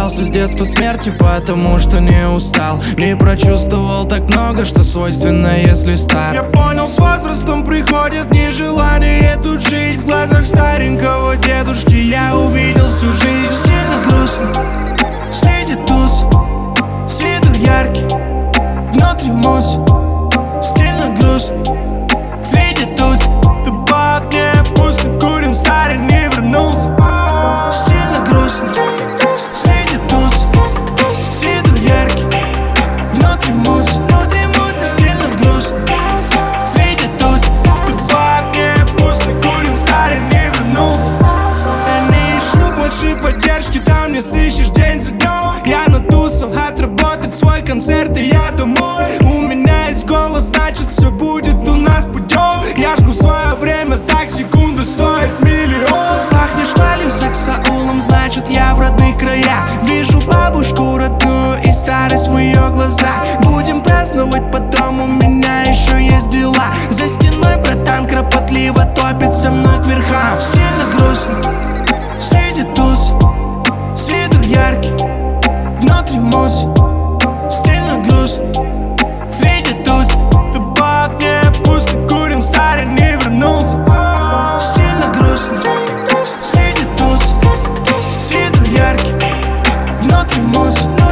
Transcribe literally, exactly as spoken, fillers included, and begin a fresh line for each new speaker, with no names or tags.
боялся с детства смерти, потому что не устал. Не прочувствовал так много, что свойственно, если стар.
Я понял, с возрастом приходит нежелание тут жить. В глазах старенького дедушки я увидел всю жизнь.
Стильно грустно, среди туз, с виду яркий, внутри мусс. Стильно грустно, среди туз.
Табак невкусный, курим, старый не вернулся.
Стильно грустно, среди туз, с виду яркий, внутри мусс. Стильно грустно, среди туз.
Табак невкусный, курим, старый не вернулся. Я не ищу больше поддержки, там не сыщешь день за днем. Я на тусах отработать свой концерт, и я домой. У меня есть голос, значит все будет у нас путем. Я жгу свое время, так секунда стоит миллион.
Пахнешь валью, саксаулом, значит я в родные края. Вижу бабушку родную и старость в ее глазах. Будем праздновать потом, у меня еще есть дела. За стеной братан кропотливо топит со мной к верхам. Стильно грустно, среди туз, с виду яркий, внутри мусс. Стильно грустно, среди туз.
Табак невкусный, курим, старый не вернулся.
Стильно грустно, среди туз, с виду яркий, внутри мусс.